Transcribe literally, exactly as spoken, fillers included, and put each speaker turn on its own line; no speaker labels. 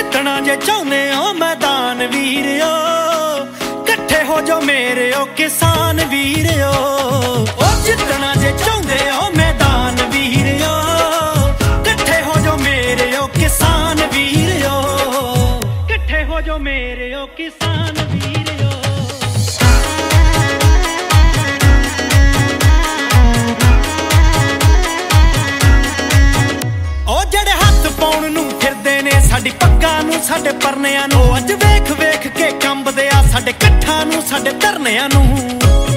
ਜਿੱਤਣਾ ਜੇ ਚਾਹੁੰਦੇ ਹੋ ਮੈਦਾਨ ਵੀਰਿਓ, ਇਕੱਠੇ ਹੋ ਜੋ ਮੇਰਿਓ ਕਿਸਾਨ ਵੀਰਿਓ। ਉਹ ਜਿੱਤਣਾ ਜੇ ਚਾਹੁੰਦੇ ਹੋ ਮੈਦਾਨ ਵੀਰਿਓ, ਇਕੱਠੇ ਹੋ ਜੋ ਮੇਰਿਓ ਕਿਸਾਨ ਵੀਰਿਓ, ਇਕੱਠੇ ਹੋ ਜੋ ਮੇਰਿਓ ਕਿਸਾਨ ਵੀਰਿਓ। ਉਹ ਜਿਹੜੇ ਹੱਥ ਪਾਉਣ ਨੂੰ ਫਿਰਦੇ ਨੇ ਸਾਡੀ ਪੱਗਾਂ ਨੂੰ ਸਾਡੇ ਪਰਨਿਆਂ ਨੂੰ, ਅੱਜ ਵੇਖ ਵੇਖ ਕੇ ਕੰਬਦੇ ਆ ਸਾਡੇ ਕੱਠਾਂ ਨੂੰ ਸਾਡੇ ਧਰਨਿਆਂ ਨੂੰ।